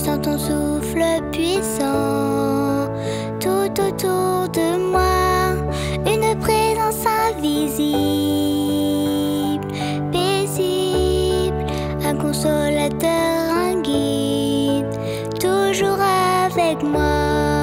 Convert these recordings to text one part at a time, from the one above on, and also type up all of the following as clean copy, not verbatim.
sens ton souffle puissant tout autour de moi, une présence invisible, paisible, un consolateur, un guide, toujours avec moi.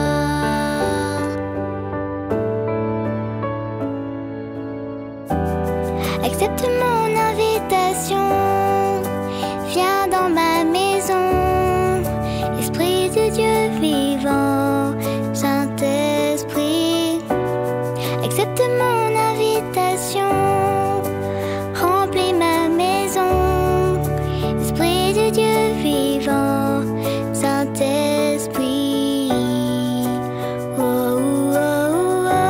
Accepte mon invitation, viens dans ma maison, Esprit de Dieu vivant, Saint-Esprit. Accepte mon invitation, remplis ma maison, Esprit de Dieu vivant, Saint-Esprit. Oh, oh, oh, oh.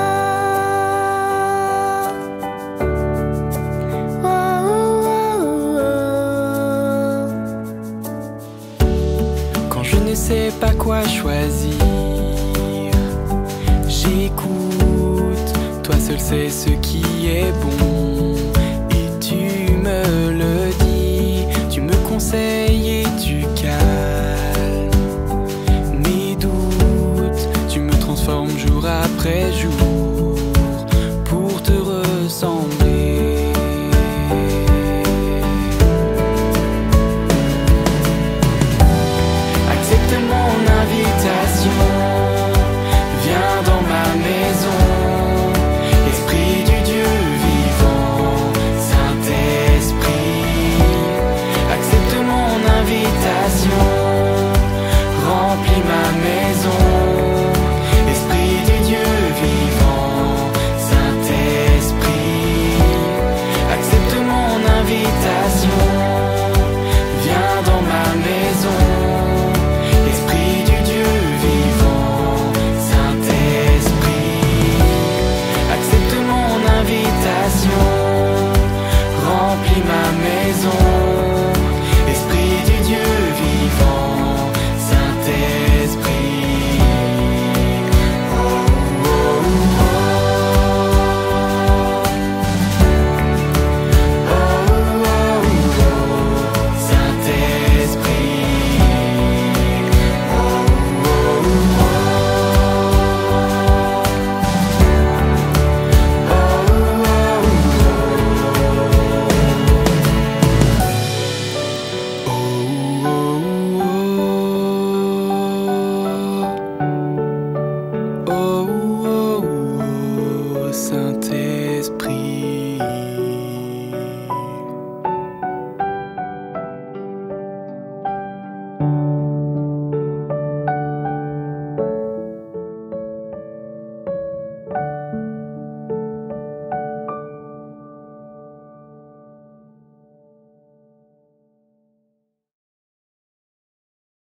Quand je ne sais pas quoi choisir, j'écoute, toi seul sais ce qui est bon, et tu me le dis, tu me conseilles et tu calmes mes doutes, tu me transformes jour après jour pour te ressembler. Accepte mon invitation, viens dans ma maison, Esprit du Dieu vivant, Saint-Esprit. Accepte mon invitation, remplis ma maison, Esprit du Dieu vivant, Saint-Esprit. Accepte mon invitation, viens dans ma maison, Esprit du Dieu vivant, Saint-Esprit. Accepte mon invitation, remplis ma maison, Esprit du Dieu vivant, Saint-Esprit. Oh, oh, oh. Oh, oh, oh. Saint-Esprit. Oh, oh, oh. Oh, oh, oh, Saint-Esprit.